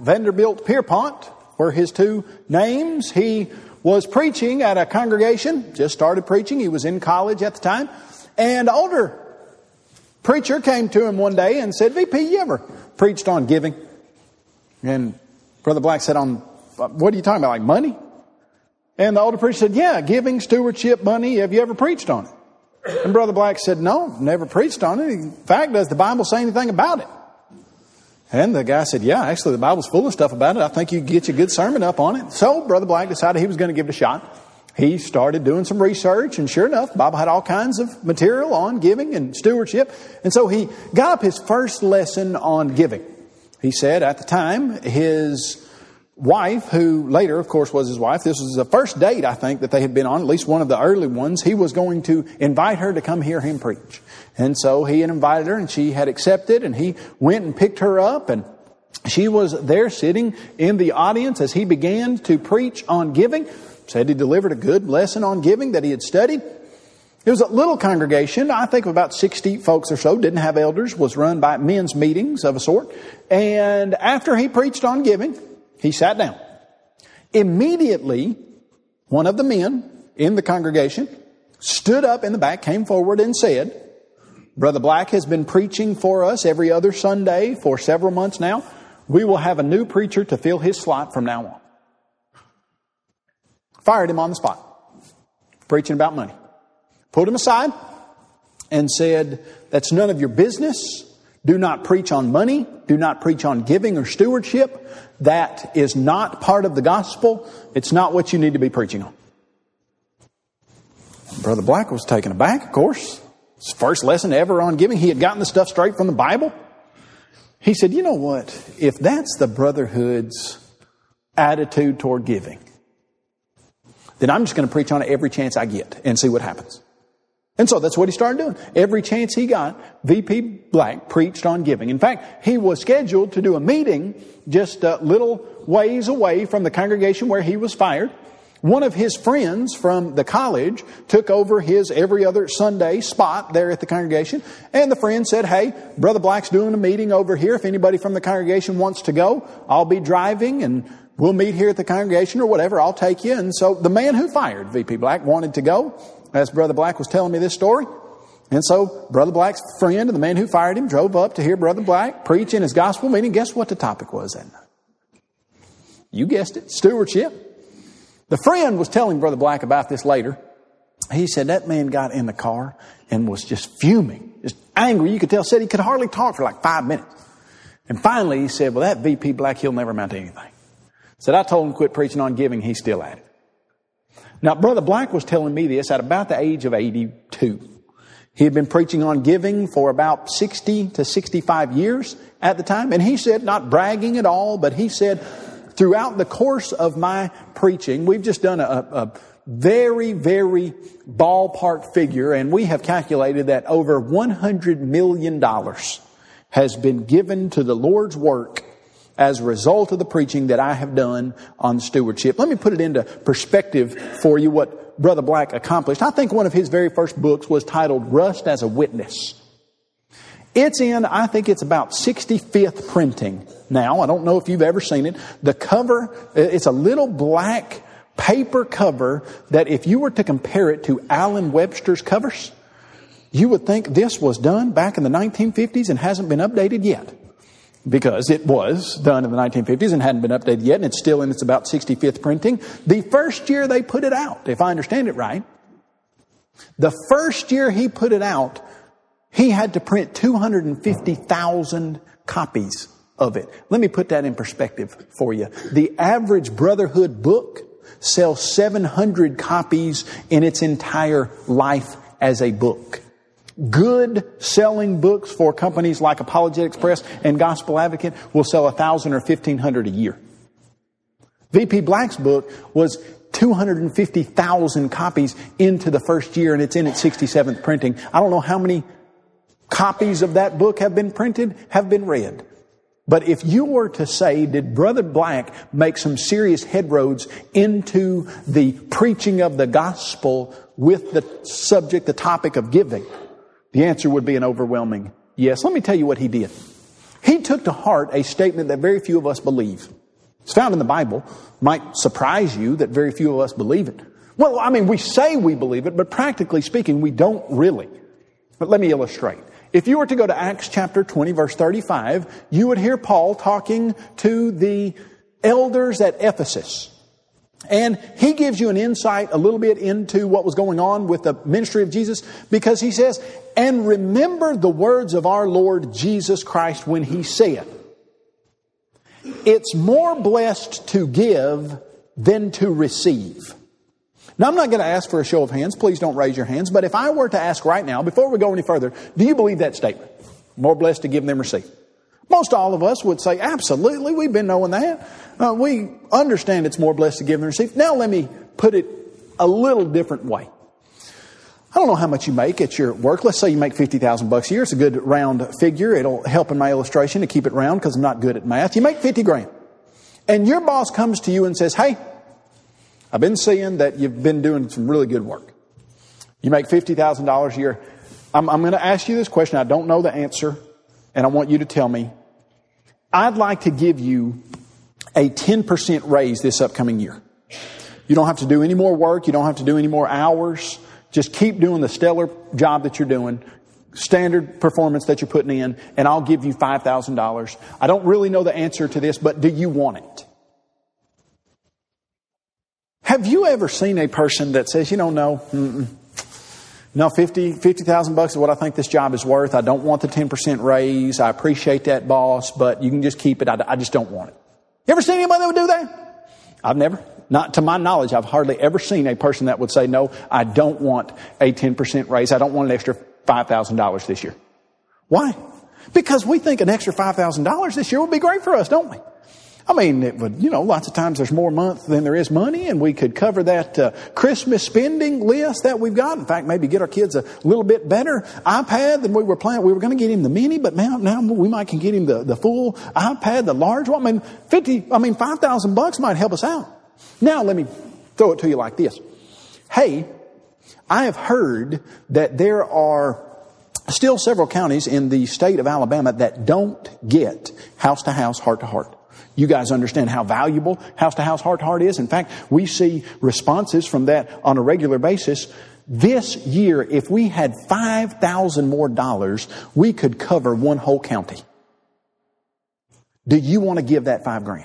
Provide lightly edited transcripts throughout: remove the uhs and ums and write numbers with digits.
Vanderbilt Pierpont were his two names. He was preaching at a congregation, just started preaching. He was in college at the time. And an older preacher came to him one day and said, VP, you ever preached on giving? And Brother Black said, on what are you talking about, like money? And the older preacher said, yeah, giving, stewardship, money. Have you ever preached on it? And Brother Black said, no, never preached on it. In fact, does the Bible say anything about it? And the guy said, yeah, actually the Bible's full of stuff about it. I think you can get you a good sermon up on it. So Brother Black decided he was going to give it a shot. He started doing some research, and sure enough, the Bible had all kinds of material on giving and stewardship. And so he got up his first lesson on giving. He said at the time, his wife, who later, of course, was his wife, this was the first date, I think, that they had been on, at least one of the early ones. He was going to invite her to come hear him preach. And so he had invited her, and she had accepted, and he went and picked her up, and she was there sitting in the audience as he began to preach on giving. Said he delivered a good lesson on giving that he had studied. It was a little congregation, I think of about 60 folks or so, didn't have elders, was run by men's meetings of a sort. And after he preached on giving, he sat down. Immediately, one of the men in the congregation stood up in the back, came forward and said, Brother Black has been preaching for us every other Sunday for several months now. We will have a new preacher to fill his slot from now on. Fired him on the spot, preaching about money. Pulled him aside and said, that's none of your business. Do not preach on money. Do not preach on giving or stewardship. That is not part of the gospel. It's not what you need to be preaching on. Brother Black was taken aback, of course. His first lesson ever on giving. He had gotten the stuff straight from the Bible. He said, you know what? If that's the Brotherhood's attitude toward giving, then I'm just going to preach on it every chance I get and see what happens. And so that's what he started doing. Every chance he got, VP Black preached on giving. In fact, he was scheduled to do a meeting just a little ways away from the congregation where he was fired. One of his friends from the college took over his every other Sunday spot there at the congregation. And the friend said, hey, Brother Black's doing a meeting over here. If anybody from the congregation wants to go, I'll be driving and we'll meet here at the congregation or whatever. I'll take you. And so the man who fired VP Black wanted to go, as Brother Black was telling me this story. And so Brother Black's friend and the man who fired him drove up to hear Brother Black preach in his gospel meeting. Guess what the topic was that night? You guessed it, stewardship. The friend was telling Brother Black about this later. He said that man got in the car and was just fuming, just angry. You could tell, said he could hardly talk for like 5 minutes. And finally he said, well, that VP Black, he'll never amount to anything. Said, I told him to quit preaching on giving. He's still at it. Now, Brother Black was telling me this at about the age of 82. He had been preaching on giving for about 60 to 65 years at the time. And he said, not bragging at all, but he said, throughout the course of my preaching, we've just done a very, very ballpark figure, and we have calculated that over $100 million has been given to the Lord's work as a result of the preaching that I have done on stewardship. Let me put it into perspective for you what Brother Black accomplished. I think one of his very first books was titled Rust as a Witness. It's in, I think it's about 65th printing now. I don't know if you've ever seen it. The cover, it's a little black paper cover that if you were to compare it to Allen Webster's covers, you would think this was done back in the 1950s and hasn't been updated yet. Because it was done in the 1950s and hadn't been updated yet, and it's still in its about 65th printing. The first year they put it out, if I understand it right, the first year he put it out, he had to print 250,000 copies of it. Let me put that in perspective for you. The average Brotherhood book sells 700 copies in its entire life as a book. Good selling books for companies like Apologetics Press and Gospel Advocate will sell 1,000 or 1,500 a year. VP Black's book was 250,000 copies into the first year, and it's in its 67th printing. I don't know how many copies of that book have been printed, have been read. But if you were to say, did Brother Black make some serious headroads into the preaching of the gospel with the subject, the topic of giving? The answer would be an overwhelming yes. Let me tell you what he did. He took to heart a statement that very few of us believe. It's found in the Bible. Might surprise you that very few of us believe it. Well, I mean, we say we believe it, but practically speaking, we don't really. But let me illustrate. If you were to go to Acts chapter 20, verse 35, you would hear Paul talking to the elders at Ephesus. And he gives you an insight a little bit into what was going on with the ministry of Jesus, because he says, "And remember the words of our Lord Jesus Christ when he said, 'It's more blessed to give than to receive.'" Now, I'm not going to ask for a show of hands. Please don't raise your hands. But if I were to ask right now, before we go any further, do you believe that statement? More blessed to give than receive. Most all of us would say, absolutely, we've been knowing that. We understand it's more blessed to give than receive. Now let me put it a little different way. I don't know how much you make at your work. Let's say you make $50,000 a year. It's a good round figure. It'll help in my illustration to keep it round because I'm not good at math. You make 50 grand. And your boss comes to you and says, "Hey, I've been seeing that you've been doing some really good work. You make $50,000 a year. I'm going to ask you this question. I don't know the answer, and I want you to tell me. I'd like to give you a 10% raise this upcoming year. You don't have to do any more work. You don't have to do any more hours. Just keep doing the stellar job that you're doing, standard performance that you're putting in, and I'll give you $5,000. I don't really know the answer to this, but do you want it?" Have you ever seen a person that says, no, 50,000 bucks is what I think this job is worth. I don't want the 10% raise. I appreciate that, boss, but you can just keep it. I just don't want it. You ever seen anybody that would do that? I've never. Not to my knowledge, I've hardly ever seen a person that would say, "No, I don't want a 10% raise. I don't want an extra $5,000 this year." Why? Because we think an extra $5,000 this year would be great for us, don't we? I mean, it would, lots of times there's more month than there is money, and we could cover that Christmas spending list that we've got. In fact, maybe get our kids a little bit better iPad than we were planning. We were going to get him the mini, but now we might can get him the full iPad, the large one. $5,000 might help us out. Now, let me throw it to you like this. Hey, I have heard that there are still several counties in the state of Alabama that don't get house-to-house, heart-to-heart. You guys understand how valuable house-to-house, heart-to-heart is. In fact, we see responses from that on a regular basis. This year, if we had $5,000 more, we could cover one whole county. Do you want to give that $5,000?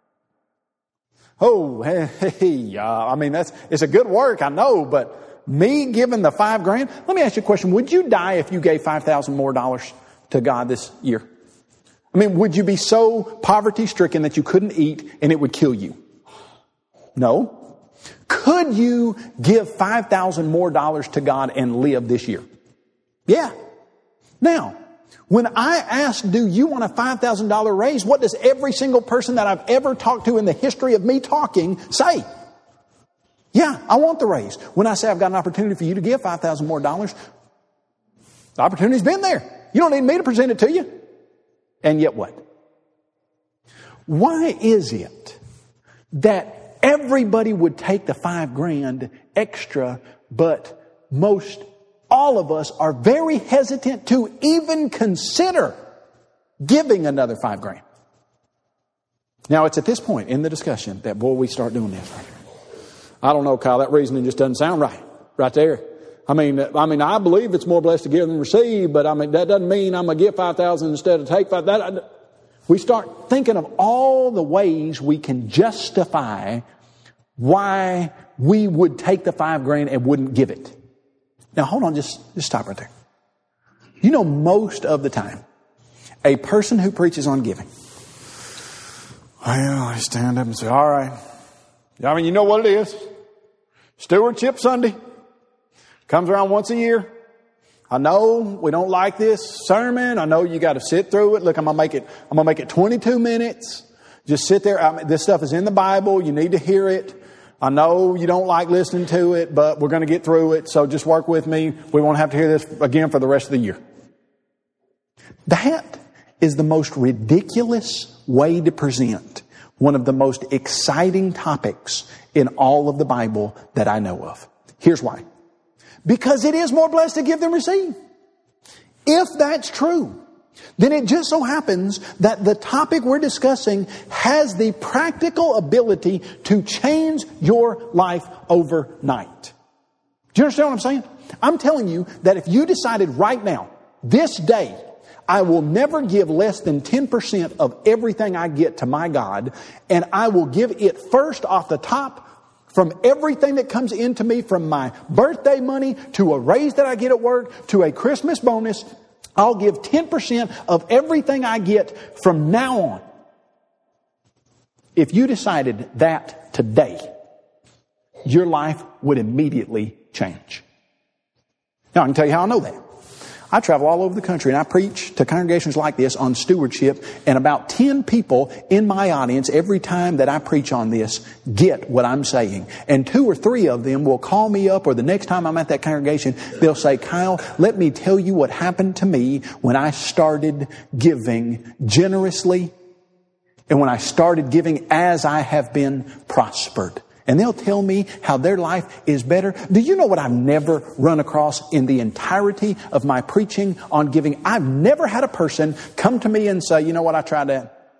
Oh, hey, it's a good work, I know, but me giving the $5,000, let me ask you a question. Would you die if you gave $5,000 more to God this year? Would you be so poverty-stricken that you couldn't eat and it would kill you? No. Could you give $5,000 more to God and live this year? Yeah. Now, when I ask, do you want a $5,000 raise? What does every single person that I've ever talked to in the history of me talking say? Yeah, I want the raise. When I say I've got an opportunity for you to give $5,000 more, the opportunity's been there. You don't need me to present it to you. And yet what? Why is it that everybody would take the $5,000 extra, but most all of us are very hesitant to even consider giving another $5,000? Now, it's at this point in the discussion that, we start doing this right here. I don't know, Kyle, that reasoning just doesn't sound right there. I believe it's more blessed to give than receive, but that doesn't mean I'm going to give $5,000 instead of take $5,000. We start thinking of all the ways we can justify why we would take the $5,000 and wouldn't give it. Now, hold on, just stop right there. Most of the time, a person who preaches on giving, I stand up and say, all right. You know what it is. Stewardship Sunday. Comes around once a year. I know we don't like this sermon. I know you got to sit through it. Look, I'm going to make it 22 minutes. Just sit there. This stuff is in the Bible. You need to hear it. I know you don't like listening to it, but we're going to get through it. So just work with me. We won't have to hear this again for the rest of the year. That is the most ridiculous way to present one of the most exciting topics in all of the Bible that I know of. Here's why. Because it is more blessed to give than receive. If that's true, then it just so happens that the topic we're discussing has the practical ability to change your life overnight. Do you understand what I'm saying? I'm telling you that if you decided right now, this day, I will never give less than 10% of everything I get to my God, and I will give it first off the top from everything that comes into me, from my birthday money to a raise that I get at work to a Christmas bonus. I'll give 10% of everything I get from now on. If you decided that today, your life would immediately change. Now, I can tell you how I know that. I travel all over the country and I preach to congregations like this on stewardship, and about 10 people in my audience every time that I preach on this get what I'm saying. And 2 or 3 of them will call me up, or the next time I'm at that congregation, they'll say, Kyle, let me tell you what happened to me when I started giving generously and when I started giving as I have been prospered. And they'll tell me how their life is better. Do you know what I've never run across in the entirety of my preaching on giving? I've never had a person come to me and say, you know what, I tried that.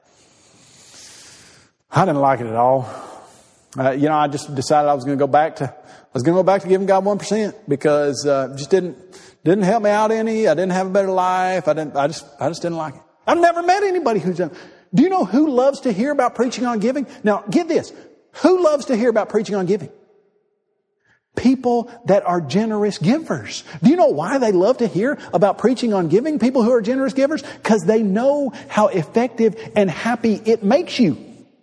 I didn't like it at all. I just decided I was going to go back to giving God 1% because it just didn't help me out any. I didn't have a better life. I just didn't like it. I've never met anybody who's done. Do you know who loves to hear about preaching on giving? Now, get this. Who loves to hear about preaching on giving? People that are generous givers. Do you know why they love to hear about preaching on giving? People who are generous givers? Because they know how effective and happy it makes you.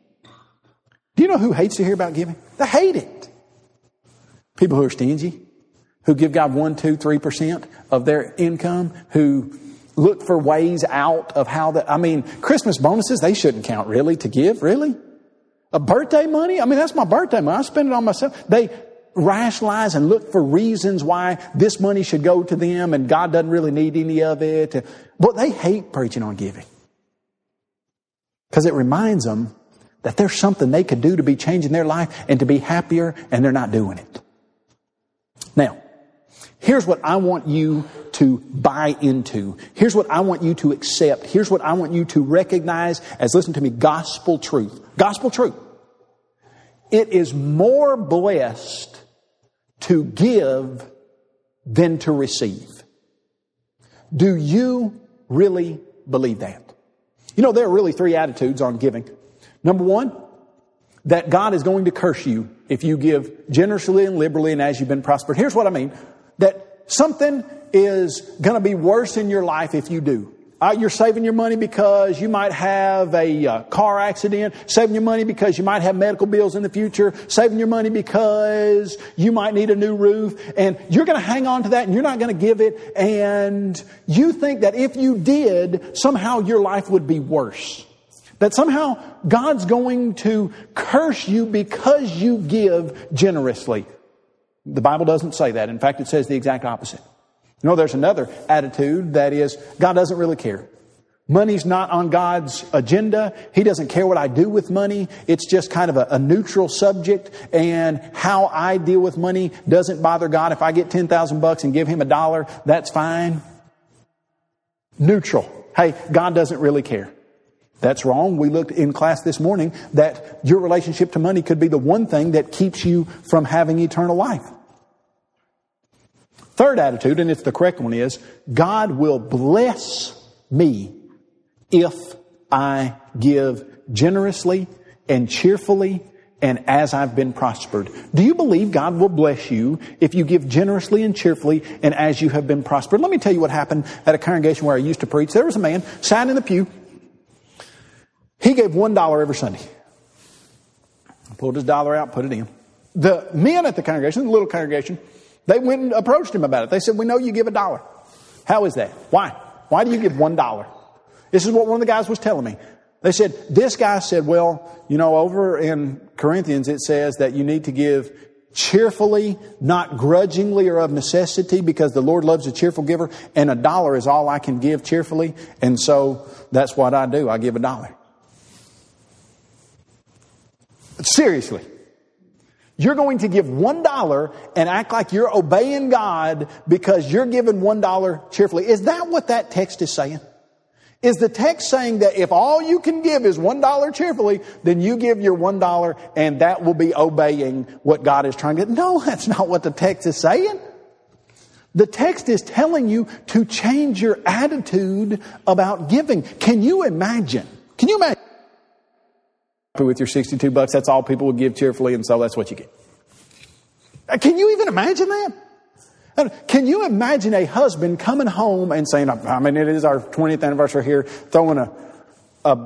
Do you know who hates to hear about giving? They hate it. People who are stingy, who give God 1%, 2%, 3% of their income, who look for ways out of Christmas bonuses, they shouldn't count really to give, really. A birthday money? That's my birthday money. I spend it on myself. They rationalize and look for reasons why this money should go to them and God doesn't really need any of it. But they hate preaching on giving. Because it reminds them that there's something they could do to be changing their life and to be happier, and they're not doing it. Now, here's what I want you to buy into. Here's what I want you to accept. Here's what I want you to recognize as, listen to me, gospel truth. Gospel truth. It is more blessed to give than to receive. Do you really believe that? There are really 3 attitudes on giving. Number 1, that God is going to curse you if you give generously and liberally and as you've been prospered. Here's what I mean. That something is going to be worse in your life if you do. You're saving your money because you might have a car accident, saving your money because you might have medical bills in the future, saving your money because you might need a new roof, and you're going to hang on to that and you're not going to give it, and you think that if you did, somehow your life would be worse. That somehow God's going to curse you because you give generously. The Bible doesn't say that. In fact, it says the exact opposite. There's another attitude that is, God doesn't really care. Money's not on God's agenda. He doesn't care what I do with money. It's just kind of a neutral subject, and how I deal with money doesn't bother God. If I get $10,000 and give Him $1, that's fine. Neutral. Hey, God doesn't really care. That's wrong. We looked in class this morning that your relationship to money could be the one thing that keeps you from having eternal life. Third attitude, and it's the correct one, is God will bless me if I give generously and cheerfully and as I've been prospered. Do you believe God will bless you if you give generously and cheerfully and as you have been prospered? Let me tell you what happened at a congregation where I used to preach. There was a man sat in the pew. He gave $1 every Sunday. Pulled his dollar out, put it in. The men at the congregation, the little congregation, they went and approached him about it. They said, we know you give $1. How is that? Why? Why do you give $1? This is what one of the guys was telling me. They said, this guy said, well, over in Corinthians it says that you need to give cheerfully, not grudgingly or of necessity, because the Lord loves a cheerful giver, and $1 is all I can give cheerfully. And so that's what I do. I give $1. Seriously. You're going to give $1 and act like you're obeying God because you're giving $1 cheerfully. Is that what that text is saying? Is the text saying that if all you can give is $1 cheerfully, then you give your $1 and that will be obeying what God is trying to do? No, that's not what the text is saying. The text is telling you to change your attitude about giving. Can you imagine? With your $62, that's all people would give cheerfully, and so that's what you get. Can you even imagine that? Can you imagine a husband coming home and saying, it is our 20th anniversary here, throwing a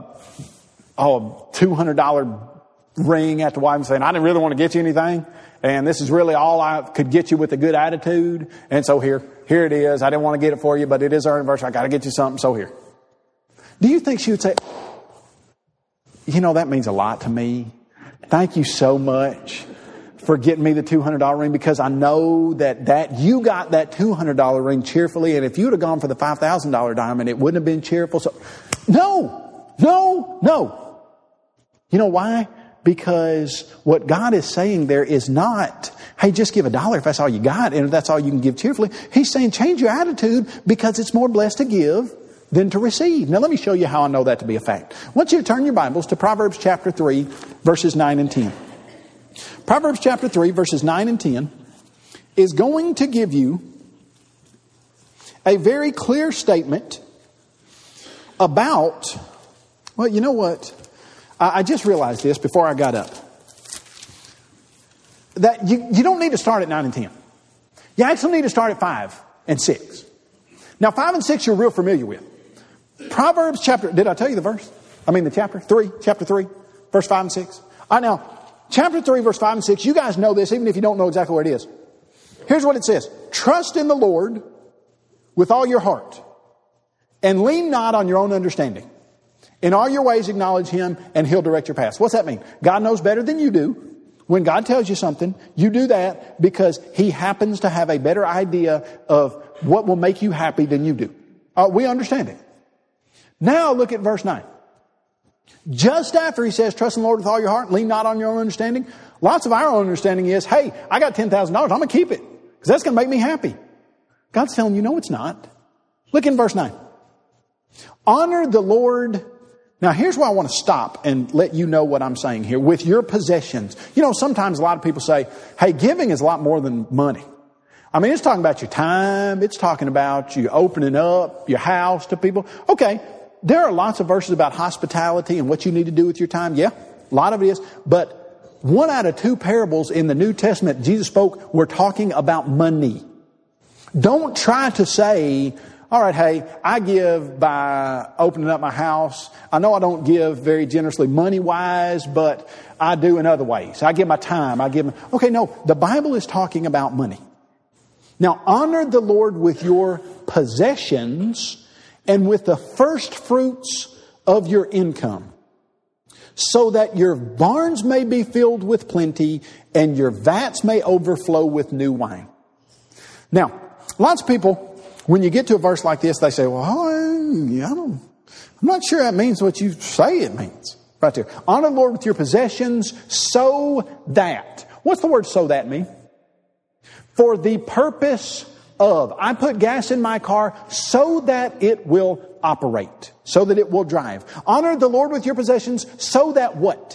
$200 ring at the wife and saying, I didn't really want to get you anything, and this is really all I could get you with a good attitude, and so here it is. I didn't want to get it for you, but it is our anniversary. I got to get you something, so here. Do you think she would say, that means a lot to me. Thank you so much for getting me the $200 ring, because I know that you got that $200 ring cheerfully, and if you would have gone for the $5,000 diamond, it wouldn't have been cheerful. So, no. You know why? Because what God is saying there is not, hey, just give $1 if that's all you got, and if that's all you can give cheerfully. He's saying change your attitude, because it's more blessed to give than to receive. Now let me show you how I know that to be a fact. I want you to turn your Bibles to Proverbs chapter 3, verses 9 and 10. Proverbs chapter 3, verses 9 and 10 is going to give you a very clear statement about, well, you know what? I just realized this before I got up. That you don't need to start at 9 and 10. You actually need to start at 5 and 6. Now 5 and 6 you're real familiar with. Proverbs chapter, did I tell you the verse? The chapter 3, verse 5 and 6. All right, now, chapter 3, verse 5 and 6, you guys know this, even if you don't know exactly what it is. Here's what it says. Trust in the Lord with all your heart, and lean not on your own understanding. In all your ways acknowledge Him, and He'll direct your paths. What's that mean? God knows better than you do. When God tells you something, you do that because He happens to have a better idea of what will make you happy than you do. We understand it. Now look at verse 9. Just after He says, trust in the Lord with all your heart, lean not on your own understanding. Lots of our own understanding is, hey, I got $10,000. I'm going to keep it because that's going to make me happy. God's telling you, no, it's not. Look in verse 9. Honor the Lord. Now here's where I want to stop and let you know what I'm saying here. With your possessions. Sometimes a lot of people say, hey, giving is a lot more than money. It's talking about your time. It's talking about you opening up your house to people. Okay. There are lots of verses about hospitality and what you need to do with your time. Yeah, a lot of it is. But 1 out of 2 parables in the New Testament Jesus spoke were talking about money. Don't try to say, all right, hey, I give by opening up my house. I know I don't give very generously money-wise, but I do in other ways. I give my time. Okay, no, the Bible is talking about money. Now, honor the Lord with your possessions and with the first fruits of your income, so that your barns may be filled with plenty and your vats may overflow with new wine. Now, lots of people, when you get to a verse like this, they say, well, I'm not sure that means what you say it means. Right there. Honor the Lord with your possessions so that. What's the word so that mean? For the purpose of. I put gas in my car so that it will operate, so that it will drive. Honor the Lord with your possessions so that what?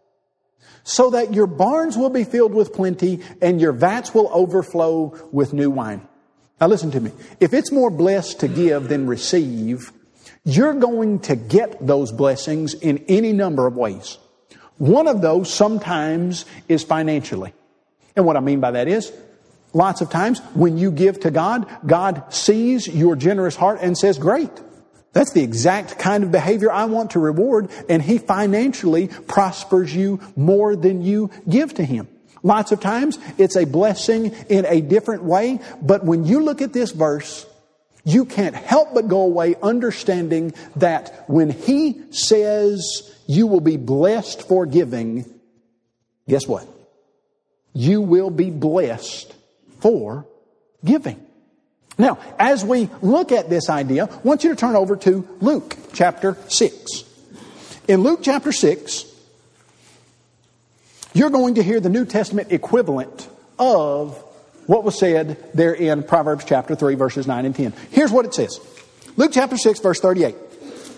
So that your barns will be filled with plenty and your vats will overflow with new wine. Now listen to me. If it's more blessed to give than receive, you're going to get those blessings in any number of ways. One of those sometimes is financially. And what I mean by that is, lots of times when you give to God, God sees your generous heart and says, great. That's the exact kind of behavior I want to reward. And He financially prospers you more than you give to Him. Lots of times it's a blessing in a different way. But when you look at this verse, you can't help but go away understanding that when He says you will be blessed for giving, guess what? You will be blessed for giving. Now, as we look at this idea, I want you to turn over to Luke chapter 6. In Luke chapter 6, you're going to hear the New Testament equivalent of what was said there in Proverbs chapter 3, verses 9 and 10. Here's what it says. Luke chapter 6, verse 38.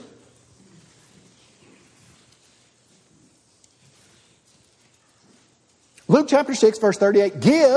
Luke chapter 6, verse 38, give,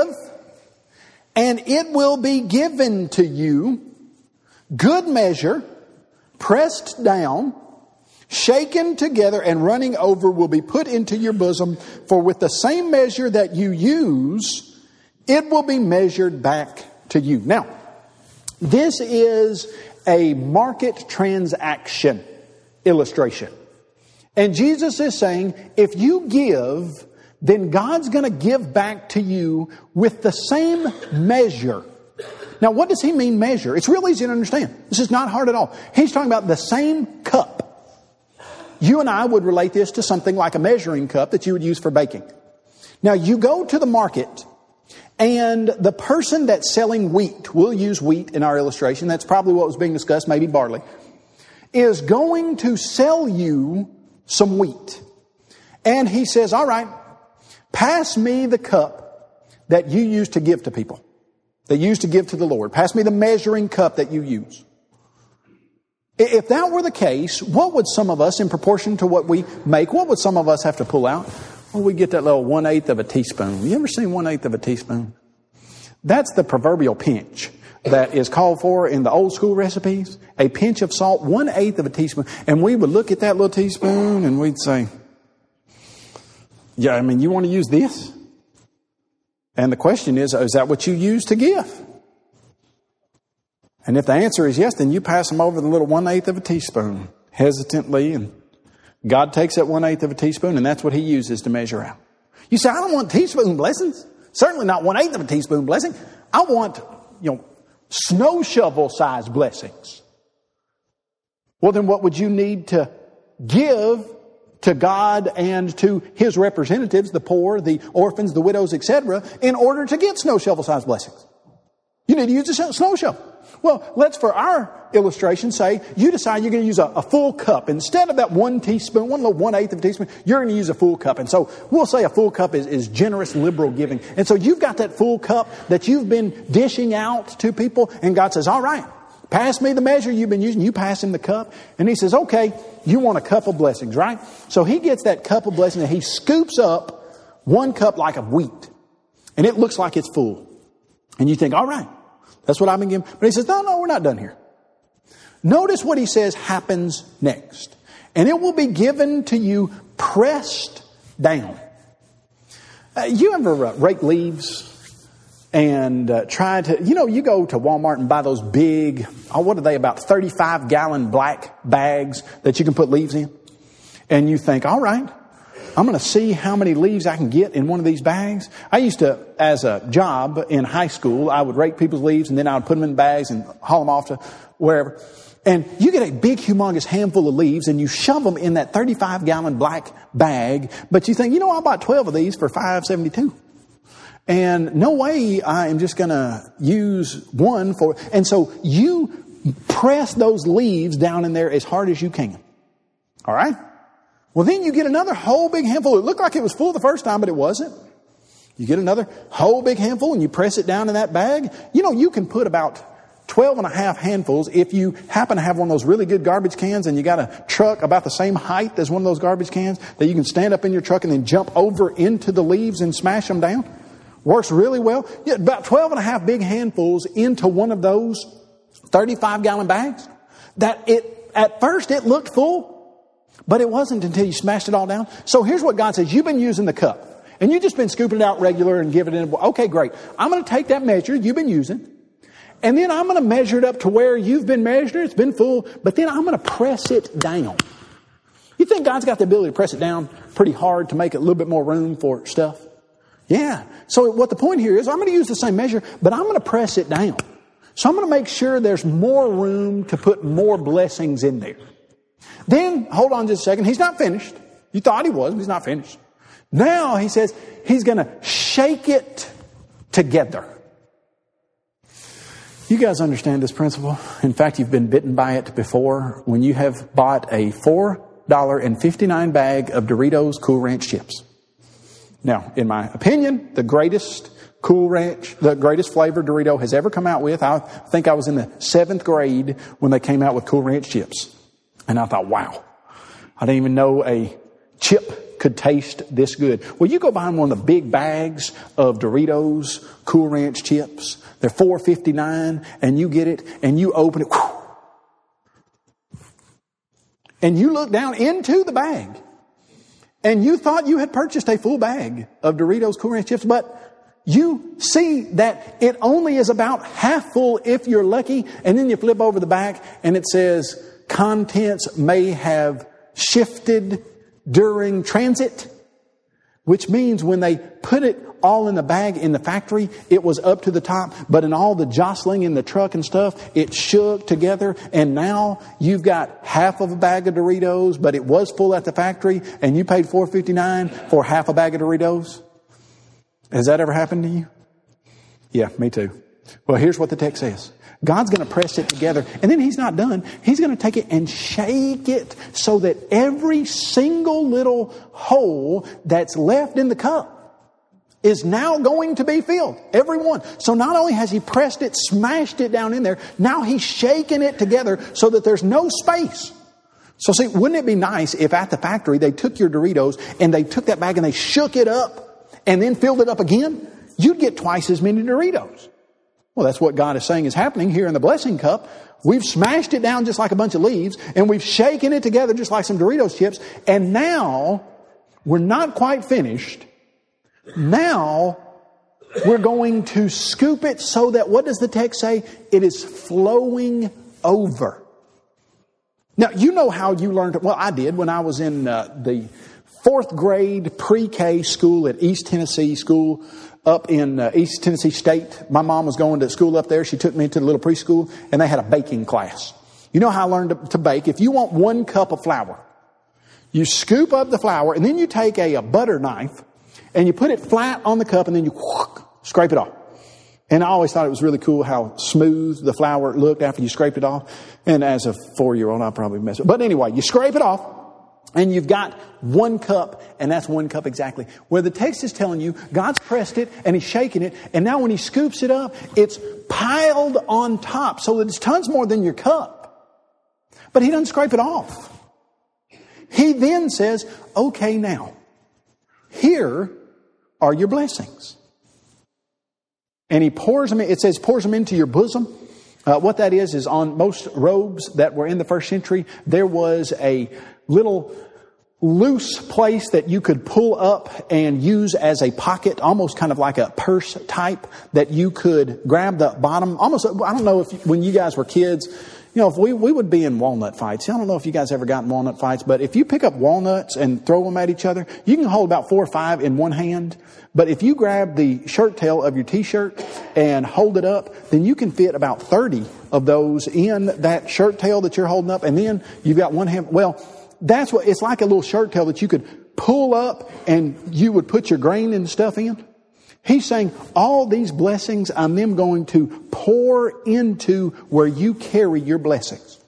and it will be given to you, good measure, pressed down, shaken together, and running over will be put into your bosom. For with the same measure that you use, it will be measured back to you. Now, this is a market transaction illustration. And Jesus is saying, if you give, then God's going to give back to you with the same measure. Now, what does he mean measure? It's real easy to understand. This is not hard at all. He's talking about the same cup. You and I would relate this to something like a measuring cup that you would use for baking. Now, you go to the market, and the person that's selling wheat, we'll use wheat in our illustration, that's probably what was being discussed, maybe barley, is going to sell you some wheat. And he says, all right, pass me the cup that you use to give to people, that you use to give to the Lord. Pass me the measuring cup that you use. If that were the case, what would some of us, in proportion to what we make, what would some of us have to pull out? Well, we get that little 1/8 of a teaspoon. You ever seen 1/8 of a teaspoon? That's the proverbial pinch that is called for in the old school recipes. A pinch of salt, 1/8 of a teaspoon. And we would look at that little teaspoon and we'd say, yeah, I mean, you want to use this? And the question is that what you use to give? And if the answer is yes, then you pass them over the little 1/8 of a teaspoon hesitantly, and God takes that 1/8 of a teaspoon, and that's what he uses to measure out. You say, I don't want teaspoon blessings. Certainly not 1/8 of a teaspoon blessing. I want, snow shovel size blessings. Well, then what would you need to give to God and to his representatives, the poor, the orphans, the widows, etc., in order to get snow shovel size blessings? You need to use a snow shovel. Well, let's, for our illustration, say you decide you're going to use a full cup. Instead of that 1 teaspoon, 1/8 of a teaspoon, you're going to use a full cup. And so we'll say a full cup is generous, liberal giving. And so you've got that full cup that you've been dishing out to people. And God says, all right, pass me the measure you've been using. You pass him the cup. And he says, okay, you want a cup of blessings, right? So he gets that cup of blessings and he scoops up 1 cup like of wheat. And it looks like it's full. And you think, all right. That's what I've been given. But he says, no, we're not done here. Notice what he says happens next. And it will be given to you pressed down. You ever rake leaves and try to, you go to Walmart and buy those big, what are they, about 35-gallon black bags that you can put leaves in? And you think, all right, I'm going to see how many leaves I can get in one of these bags. I used to, as a job in high school, I would rake people's leaves and then I would put them in bags and haul them off to wherever. And you get a big, humongous handful of leaves and you shove them in that 35-gallon black bag. But you think, I bought 12 of these for $5.72. And no way I am just going to use one for... And so you press those leaves down in there as hard as you can. All right? Well, then you get another whole big handful. It looked like it was full the first time, but it wasn't. You get another whole big handful and you press it down in that bag. You can put about 12.5 handfuls if you happen to have one of those really good garbage cans and you got a truck about the same height as one of those garbage cans that you can stand up in your truck and then jump over into the leaves and smash them down. Works really well. Yeah, about 12.5 big handfuls into one of those 35-gallon bags. At first it looked full. But it wasn't until you smashed it all down. So here's what God says. You've been using the cup. And you've just been scooping it out regular and giving it in. Okay, great. I'm going to take that measure you've been using. And then I'm going to measure it up to where you've been measuring. It's been full. But then I'm going to press it down. You think God's got the ability to press it down pretty hard to make it a little bit more room for stuff? Yeah. So what the point here is, I'm going to use the same measure, but I'm going to press it down. So I'm going to make sure there's more room to put more blessings in there. Then, hold on just a second. He's not finished. You thought he was, but he's not finished. Now, he says, he's going to shake it together. You guys understand this principle? In fact, you've been bitten by it before when you have bought a $4.59 bag of Doritos Cool Ranch chips. Now, in my opinion, the greatest Cool Ranch, the greatest flavor Dorito has ever come out with. I think I was in the 7th grade when they came out with Cool Ranch chips. And I thought, wow, I didn't even know a chip could taste this good. Well, you go buy one of the big bags of Doritos Cool Ranch chips. They're $4.59, and you get it, and you open it. Whew, and you look down into the bag, and you thought you had purchased a full bag of Doritos Cool Ranch chips, but you see that it only is about half full if you're lucky, and then you flip over the back, and it says, contents may have shifted during transit, which means when they put it all in the bag in the factory, it was up to the top, but in all the jostling in the truck and stuff, it shook together, and now you've got half of a bag of Doritos, but it was full at the factory, and you paid $4.59 for half a bag of Doritos. Has that ever happened to you? Yeah, me too. Well, here's what the text says. God's going to press it together, and then He's not done. He's going to take it and shake it so that every single little hole that's left in the cup is now going to be filled. Every one. So not only has He pressed it, smashed it down in there, now He's shaking it together so that there's no space. So see, wouldn't it be nice if at the factory they took your Doritos and they took that bag and they shook it up and then filled it up again? You'd get twice as many Doritos. Well, that's what God is saying is happening here in the blessing cup. We've smashed it down just like a bunch of leaves, and we've shaken it together just like some Doritos chips, and now we're not quite finished. Now we're going to scoop it so that, what does the text say? It is flowing over. Now, you know how you learned it. Well, I did when I was in the 4th grade pre-K school at East Tennessee School up in East Tennessee State. My mom was going to school up there. She took me to the little preschool, and they had a baking class. You know how I learned to bake? If you want 1 cup of flour, you scoop up the flour, and then you take a butter knife, and you put it flat on the cup, and then you scrape it off. And I always thought it was really cool how smooth the flour looked after you scraped it off. And as a 4-year-old, I probably messed it up. But anyway, you scrape it off, and you've got 1 cup, and that's 1 cup exactly. Where the text is telling you, God's pressed it, and He's shaking it, and now when He scoops it up, it's piled on top, so that it's tons more than your cup. But He doesn't scrape it off. He then says, okay, now, here are your blessings. And He pours them, it says pours them into your bosom. What that is on most robes that were in the first century, there was a little loose place that you could pull up and use as a pocket, almost kind of like a purse type, that you could grab the bottom. Almost, I don't know if when you guys were kids, you know, if we would be in walnut fights. I don't know if you guys ever got in walnut fights, but if you pick up walnuts and throw them at each other, you can hold about 4 or 5 in one hand. But if you grab the shirt tail of your t-shirt and hold it up, then you can fit about 30 of those in that shirt tail that you're holding up. And then you've got one hand. Well, that's what it's like, a little shirt tail that you could pull up and you would put your grain and stuff in. He's saying all these blessings I'm them going to pour into where you carry your blessings.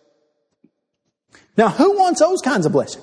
Now, who wants those kinds of blessings?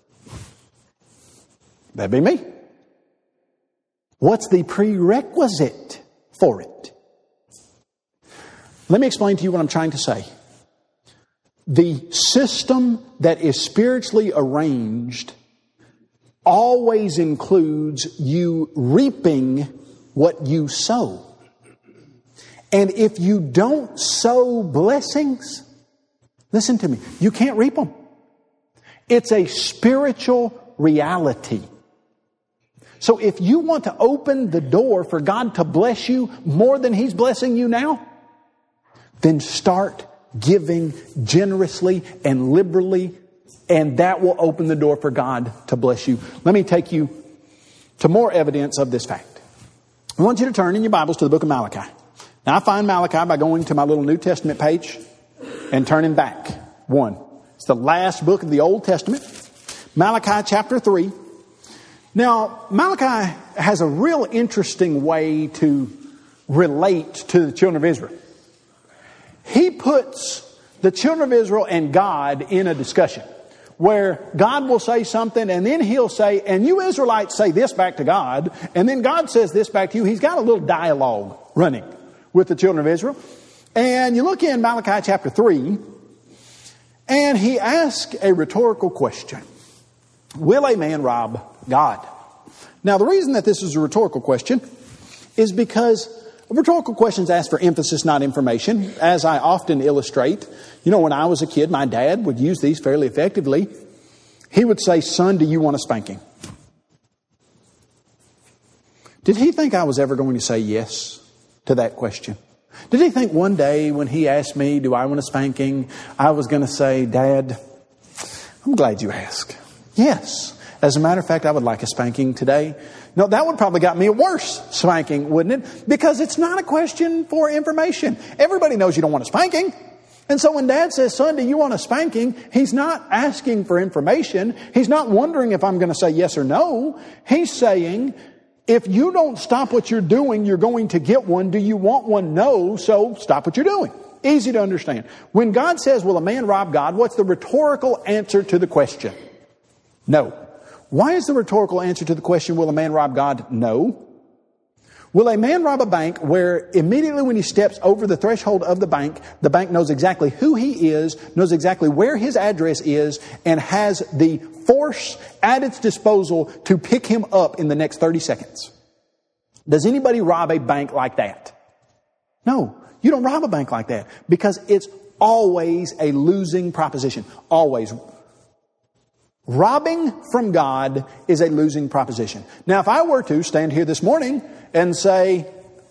That'd be me. What's the prerequisite for it? Let me explain to you what I'm trying to say. The system that is spiritually arranged always includes you reaping what you sow. And if you don't sow blessings, listen to me, you can't reap them. It's a spiritual reality. So if you want to open the door for God to bless you more than He's blessing you now, then start giving generously and liberally, and that will open the door for God to bless you. Let me take you to more evidence of this fact. I want you to turn in your Bibles to the book of Malachi. Now, I find Malachi by going to my little New Testament page and turning back 1. It's the last book of the Old Testament. Malachi chapter 3. Now, Malachi has a real interesting way to relate to the children of Israel. He puts the children of Israel and God in a discussion where God will say something and then He'll say, and you Israelites say this back to God, and then God says this back to you. He's got a little dialogue running with the children of Israel. And you look in Malachi chapter 3, and he asks a rhetorical question. Will a man rob God? Now, the reason that this is a rhetorical question is because rhetorical questions ask for emphasis, not information. As I often illustrate, when I was a kid, my dad would use these fairly effectively. He would say, "Son, do you want a spanking?" Did he think I was ever going to say yes to that question? Did he think one day when he asked me, "Do I want a spanking?" I was going to say, "Dad, I'm glad you asked. Yes. As a matter of fact, I would like a spanking today." No, that would probably got me a worse spanking, wouldn't it? Because it's not a question for information. Everybody knows you don't want a spanking. And so when Dad says, "Son, do you want a spanking?" he's not asking for information. He's not wondering if I'm going to say yes or no. He's saying, if you don't stop what you're doing, you're going to get one. Do you want one? No, so stop what you're doing. Easy to understand. When God says, "Will a man rob God?" what's the rhetorical answer to the question? No. Why is the rhetorical answer to the question, "Will a man rob God?" no? Will a man rob a bank where immediately when he steps over the threshold of the bank knows exactly who he is, knows exactly where his address is, and has the force at its disposal to pick him up in the next 30 seconds? Does anybody rob a bank like that? No, you don't rob a bank like that because it's always a losing proposition. Always. Robbing from God is a losing proposition. Now, if I were to stand here this morning and say,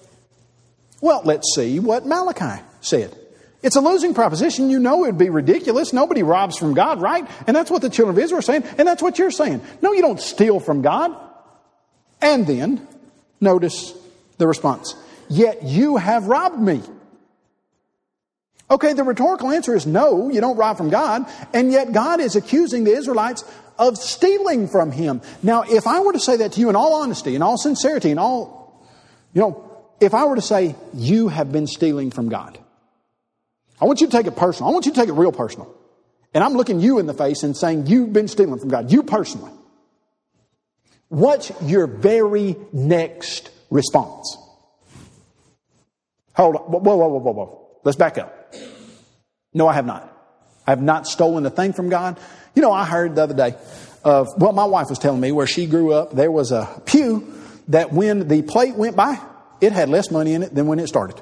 well, let's see what Malachi said. It's a losing proposition. You know it would be ridiculous. Nobody robs from God, right? And that's what the children of Israel are saying. And that's what you're saying. No, you don't steal from God. And then, notice the response. Yet you have robbed me. Okay, the rhetorical answer is no, you don't rob from God. And yet God is accusing the Israelites of stealing from Him. Now, if I were to say that to you in all honesty, in all sincerity, in all, if I were to say you have been stealing from God, I want you to take it personal. I want you to take it real personal. And I'm looking you in the face and saying you've been stealing from God, you personally. What's your very next response? Hold on. Whoa. Let's back up. No, I have not. I have not stolen a thing from God. I heard the other day my wife was telling me where she grew up, there was a pew that when the plate went by, it had less money in it than when it started.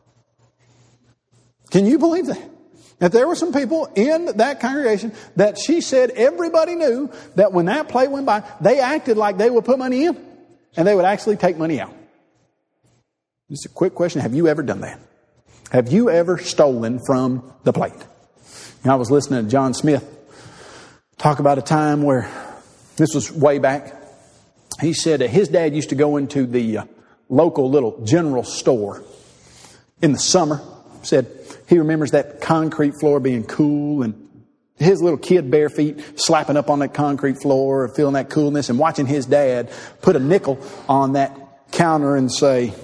Can you believe that? That there were some people in that congregation that she said everybody knew that when that plate went by, they acted like they would put money in and they would actually take money out. Just a quick question. Have you ever done that? Have you ever stolen from the plate? I was listening to John Smith talk about a time where, this was way back, he said that his dad used to go into the local little general store in the summer. Said he remembers that concrete floor being cool and his little kid bare feet slapping up on that concrete floor, feeling that coolness, and watching his dad put a nickel on that counter and say,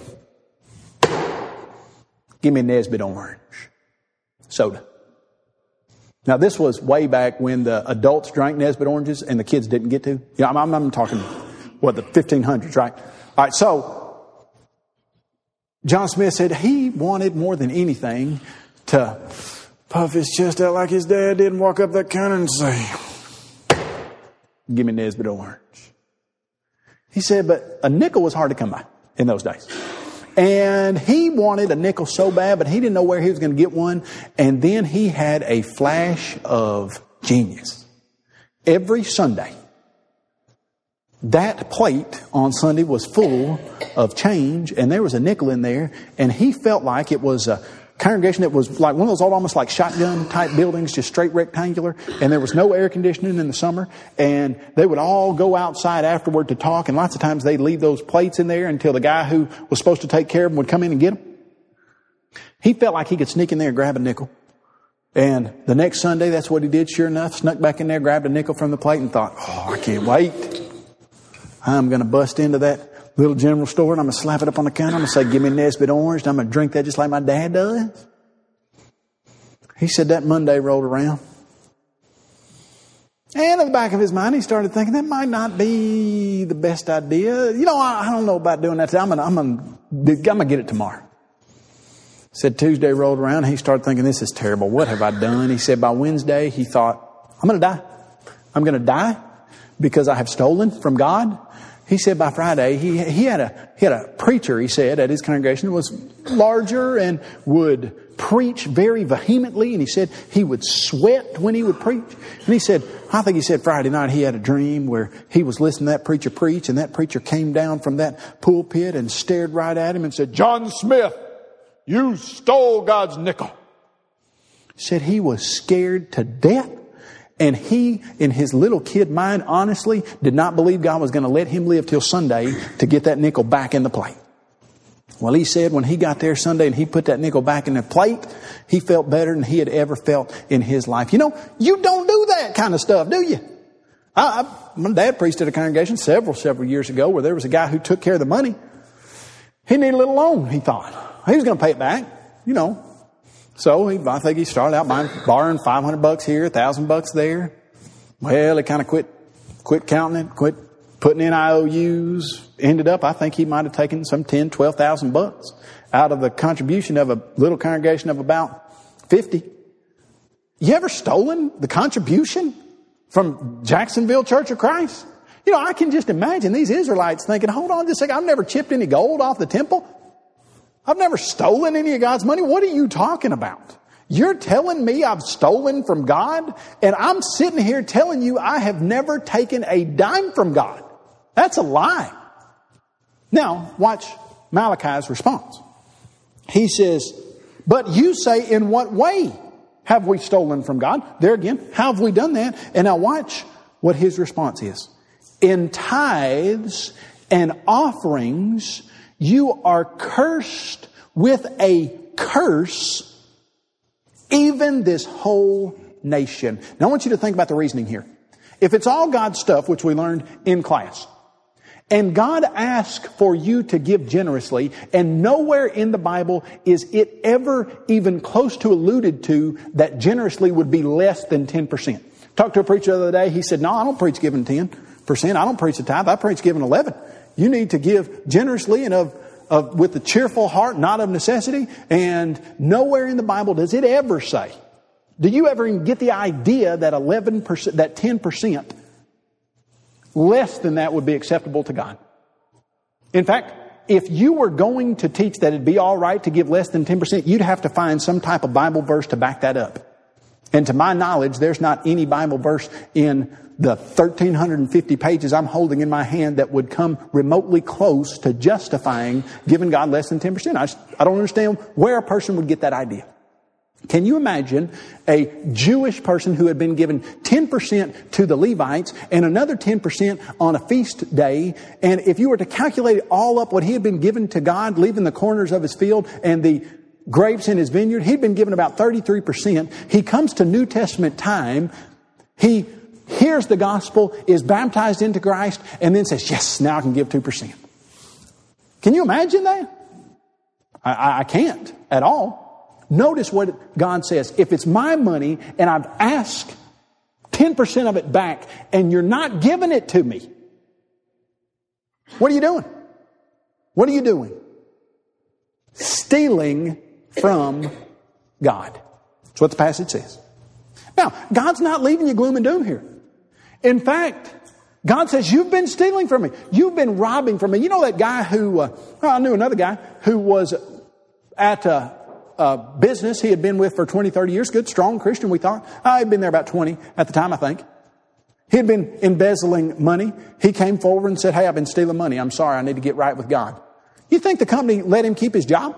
"Give me a Nesbitt orange soda." Now, this was way back when the adults drank Nesbitt oranges and the kids didn't get to. I'm talking, the 1500s, right? All right, so John Smith said he wanted more than anything to puff his chest out like his dad did and walk up that counter and say, "Give me a Nesbitt orange." He said, but a nickel was hard to come by in those days. And he wanted a nickel so bad, but he didn't know where he was going to get one. And then he had a flash of genius. Every Sunday, that plate on Sunday was full of change, and there was a nickel in there. And he felt like it was a congregation that was like one of those old, almost like shotgun type buildings, just straight rectangular. And there was no air conditioning in the summer. And they would all go outside afterward to talk. And lots of times they'd leave those plates in there until the guy who was supposed to take care of them would come in and get them. He felt like he could sneak in there and grab a nickel. And the next Sunday, that's what he did. Sure enough, snuck back in there, grabbed a nickel from the plate and thought, I can't wait. I'm going to bust into that little general store and I'm going to slap it up on the counter. I'm going to say, "Give me a Nesbitt orange." And I'm going to drink that just like my dad does. He said that Monday rolled around. And in the back of his mind, he started thinking that might not be the best idea. I don't know about doing that. I'm going to get it tomorrow. Said Tuesday rolled around. He started thinking, this is terrible. What have I done? He said by Wednesday, he thought, I'm going to die. I'm going to die because I have stolen from God? He said by Friday, he had a preacher, he said, at his congregation who was larger and would preach very vehemently. And he said he would sweat when he would preach. And he said, I think he said Friday night he had a dream where he was listening to that preacher preach, and that preacher came down from that pulpit and stared right at him and said, John Smith, you stole God's nickel. He said he was scared to death. And he, in his little kid mind, honestly, did not believe God was going to let him live till Sunday to get that nickel back in the plate. Well, he said when he got there Sunday and he put that nickel back in the plate, he felt better than he had ever felt in his life. You know, you don't do that kind of stuff, do you? My dad preached at a congregation several years ago where there was a guy who took care of the money. He needed a little loan, he thought. He was going to pay it back, you know. So I think he started out borrowing $500 here, $1,000 there. Well, he kind of quit counting it, quit putting in IOUs. Ended up, I think he might have taken some $10,000, $12,000 out of the contribution of a little congregation of about 50. You ever stolen the contribution from Jacksonville Church of Christ? You know, I can just imagine these Israelites thinking, hold on just a second, I've never chipped any gold off the temple. I've never stolen any of God's money. What are you talking about? You're telling me I've stolen from God? And I'm sitting here telling you I have never taken a dime from God. That's a lie. Now, watch Malachi's response. He says, but you say, in what way have we stolen from God? There again, how have we done that? And now watch what his response is. In tithes and offerings, you are cursed with a curse, even this whole nation. Now I want you to think about the reasoning here. If it's all God's stuff, which we learned in class, and God asks for you to give generously, and nowhere in the Bible is it ever even close to alluded to that generously would be less than 10%. Talked to a preacher the other day. He said, no, I don't preach giving 10%. I don't preach a tithe. I preach giving 11%. You need to give generously and with a cheerful heart, not of necessity. And nowhere in the Bible does it ever say. Do you ever even get the idea that 11%, that 10%, less than that would be acceptable to God? In fact, if you were going to teach that it'd be all right to give less than 10%, you'd have to find some type of Bible verse to back that up. And to my knowledge, there's not any Bible verse in the 1,350 pages I'm holding in my hand that would come remotely close to justifying giving God less than 10%. I don't understand where a person would get that idea. Can you imagine a Jewish person who had been given 10% to the Levites and another 10% on a feast day? And if you were to calculate all up what he had been given to God, leaving the corners of his field and the grapes in his vineyard, he'd been given about 33%. He comes to New Testament time. He hears the gospel, is baptized into Christ, and then says, yes, now I can give 2%. Can you imagine that? I can't at all. Notice what God says. If it's my money and I've asked 10% of it back and you're not giving it to me, what are you doing? What are you doing? Stealing from God. That's what the passage says. Now, God's not leaving you gloom and doom here. In fact, God says, you've been stealing from me. You've been robbing from me. You know that guy who, I knew another guy who was at a business he had been with for 20, 30 years. Good, strong Christian, we thought. He'd been there about 20 at the time, I think. He had been embezzling money. He came forward and said, hey, I've been stealing money. I'm sorry, I need to get right with God. You think the company let him keep his job?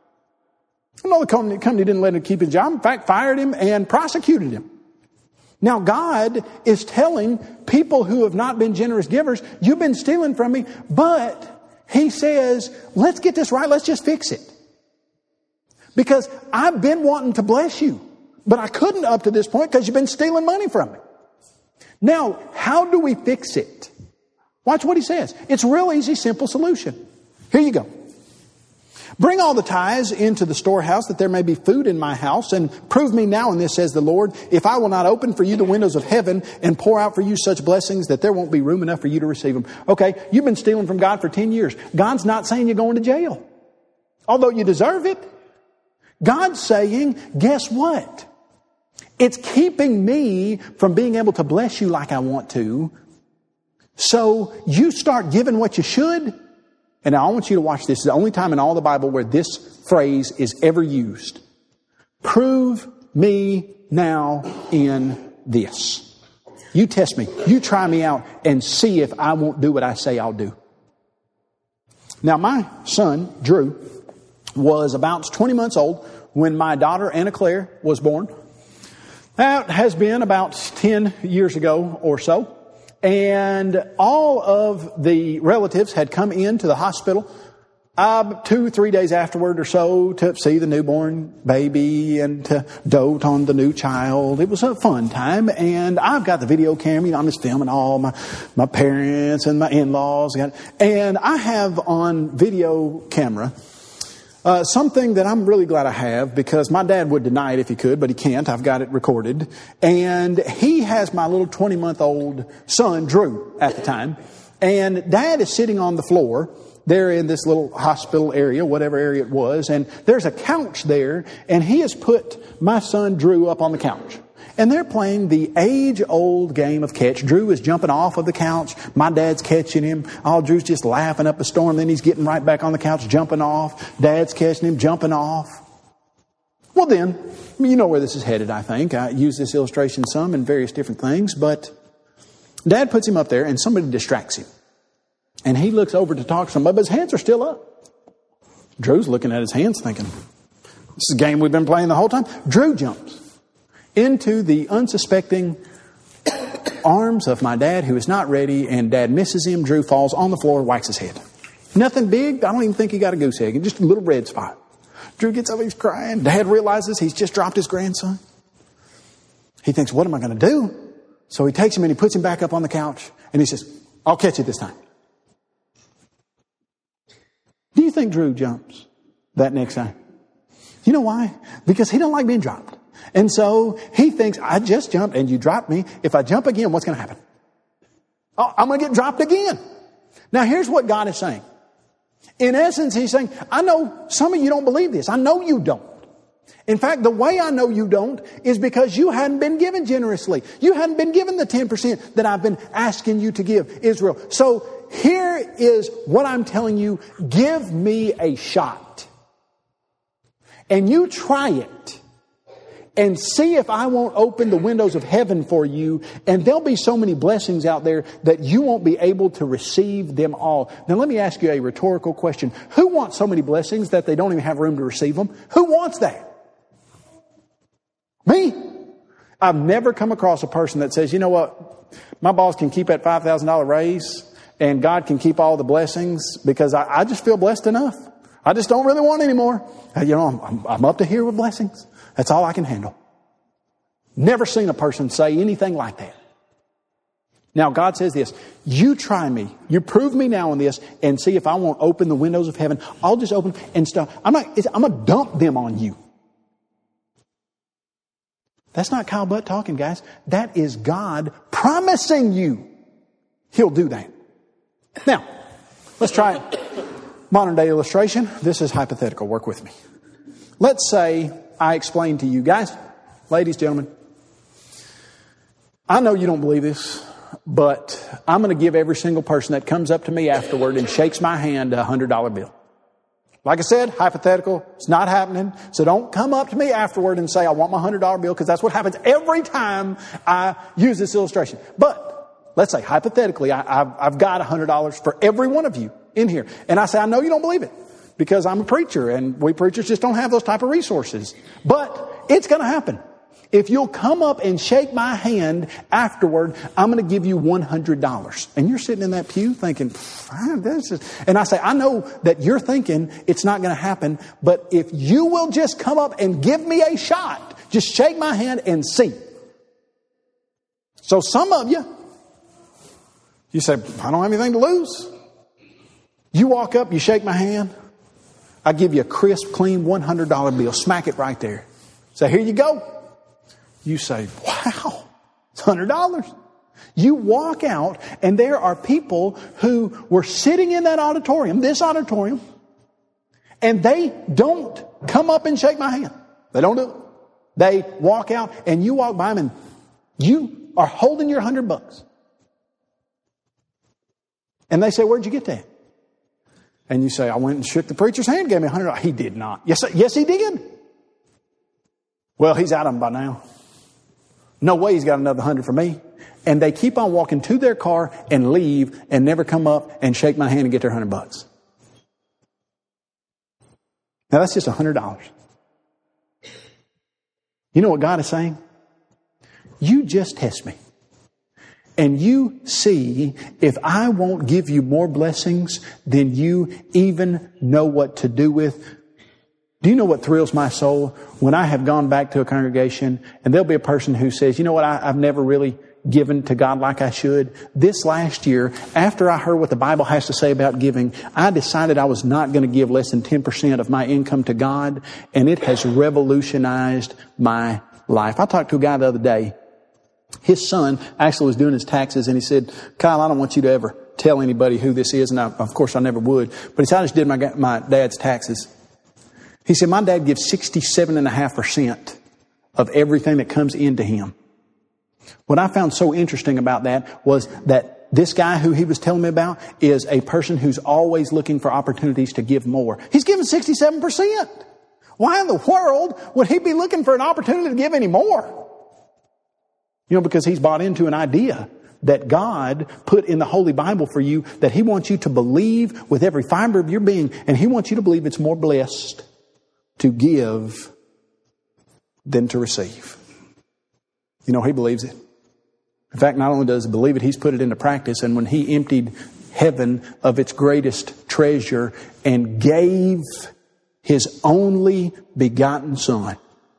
No, the company didn't let him keep his job. In fact, fired him and prosecuted him. Now, God is telling people who have not been generous givers, you've been stealing from me, but He says, let's get this right. Let's just fix it. Because I've been wanting to bless you, but I couldn't up to this point because you've been stealing money from me. Now, how do we fix it? Watch what He says. It's a real easy, simple solution. Here you go. Bring all the tithes into the storehouse that there may be food in my house, and prove me now in this, says the Lord, if I will not open for you the windows of heaven and pour out for you such blessings that there won't be room enough for you to receive them. Okay, you've been stealing from God for 10 years. God's not saying you're going to jail, although you deserve it. God's saying, guess what? It's keeping me from being able to bless you like I want to So you start giving what you should. And now I want you to watch this. It's the only time in all the Bible where this phrase is ever used. Prove me now in this. You test me. You try me out and see if I won't do what I say I'll do. Now my son, Drew, was about 20 months old when my daughter, Anna Claire, was born. That has been about 10 years ago or so. And all of the relatives had come into the hospital 2-3 days afterward or so to see the newborn baby and to dote on the new child. It was a fun time. And I've got the video camera. You know, I'm just filming all my parents and my in-laws. And I have on video camera something that I'm really glad I have, because my dad would deny it if he could, but he can't. I've got it recorded. And he has my little 20-month-old son, Drew, at the time. And Dad is sitting on the floor there in this little hospital area, whatever area it was. And there's a couch there, and he has put my son, Drew, up on the couch. And they're playing the age-old game of catch. Drew is jumping off of the couch. My dad's catching him. Drew's just laughing up a storm. Then he's getting right back on the couch, jumping off. Dad's catching him, jumping off. Well then, you know where this is headed, I think. I use this illustration some in various different things. But Dad puts him up there, and somebody distracts him. And he looks over to talk to somebody, but his hands are still up. Drew's looking at his hands thinking, this is a game we've been playing the whole time. Drew jumps into the unsuspecting arms of my dad, who is not ready, and Dad misses him. Drew falls on the floor, whacks his head. Nothing big. I don't even think he got a goose egg. Just a little red spot. Drew gets up, he's crying. Dad realizes he's just dropped his grandson. He thinks, what am I going to do? So he takes him and he puts him back up on the couch, and he says, I'll catch it this time. Do you think Drew jumps that next time? You know why? Because he don't like being dropped. And so he thinks, I just jumped and you dropped me. If I jump again, what's going to happen? Oh, I'm going to get dropped again. Now here's what God is saying. In essence, he's saying, I know some of you don't believe this. I know you don't. In fact, the way I know you don't is because you hadn't been given generously. You hadn't been given the 10% that I've been asking you to give Israel. So here is what I'm telling you. Give me a shot. And you try it. And see if I won't open the windows of heaven for you. And there'll be so many blessings out there that you won't be able to receive them all. Now let me ask you a rhetorical question. Who wants so many blessings that they don't even have room to receive them? Who wants that? Me. I've never come across a person that says, you know what? My boss can keep that $5,000 raise and God can keep all the blessings because I just feel blessed enough. I just don't really want any more. You know, I'm up to here with blessings. That's all I can handle. Never seen a person say anything like that. Now God says this, you try me, you prove me now in this and see if I won't open the windows of heaven. I'll just open and stuff. I'm going to dump them on you. That's not Kyle Butt talking, guys. That is God promising you He'll do that. Now, let's try it. Modern day illustration. This is hypothetical. Work with me. Let's say I explain to you guys, ladies, gentlemen, I know you don't believe this, but I'm going to give every single person that comes up to me afterward and shakes my hand a $100 bill. Like I said, hypothetical, it's not happening. So don't come up to me afterward and say, I want my $100 bill, because that's what happens every time I use this illustration. But let's say hypothetically, I've got $100 for every one of you in here. And I say, I know you don't believe it, because I'm a preacher and we preachers just don't have those type of resources. But it's going to happen. If you'll come up and shake my hand afterward, I'm going to give you $100. And you're sitting in that pew thinking, and I say, I know that you're thinking it's not going to happen, but if you will just come up and give me a shot, just shake my hand and see. So some of you say, I don't have anything to lose. You walk up, you shake my hand. I give you a crisp, clean $100 bill. Smack it right there. Say, here you go. You say, wow, it's $100. You walk out and there are people who were sitting in that auditorium, this auditorium, and they don't come up and shake my hand. They don't do it. They walk out and you walk by them and you are holding your $100. And they say, where'd you get that? And you say, I went and shook the preacher's hand, gave me $100. He did not. Yes, he did. Well, he's out of them by now. No way he's got another 100 for me. And they keep on walking to their car and leave and never come up and shake my hand and get their $100. Now that's just $100. You know what God is saying? You just test me. And you see if I won't give you more blessings than you even know what to do with. Do you know what thrills my soul? When I have gone back to a congregation and there'll be a person who says, you know what, I've never really given to God like I should. This last year, after I heard what the Bible has to say about giving, I decided I was not going to give less than 10% of my income to God, and it has revolutionized my life. I talked to a guy the other day. His son actually was doing his taxes, and he said, Kyle, I don't want you to ever tell anybody who this is, and of course I never would. But he said, I just did my dad's taxes. He said, my dad gives 67.5% of everything that comes into him. What I found so interesting about that was that this guy who he was telling me about is a person who's always looking for opportunities to give more. He's giving 67%. Why in the world would he be looking for an opportunity to give any more? You know, because he's bought into an idea that God put in the Holy Bible for you, that He wants you to believe with every fiber of your being, and He wants you to believe it's more blessed to give than to receive. You know, he believes it. In fact, not only does he believe it, he's put it into practice. And when he emptied heaven of its greatest treasure and gave His only begotten Son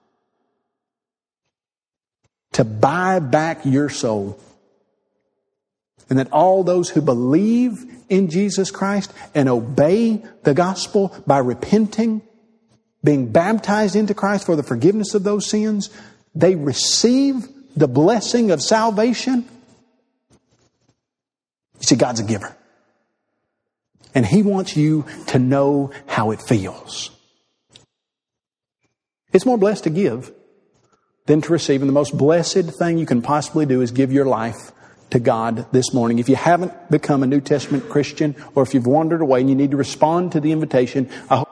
to buy back your soul, and that all those who believe in Jesus Christ and obey the gospel by repenting, being baptized into Christ for the forgiveness of those sins, they receive the blessing of salvation. You see, God's a giver. And He wants you to know how it feels. It's more blessed to give than to receive. And the most blessed thing you can possibly do is give your life to God this morning. If you haven't become a New Testament Christian, or if you've wandered away and you need to respond to the invitation, I hope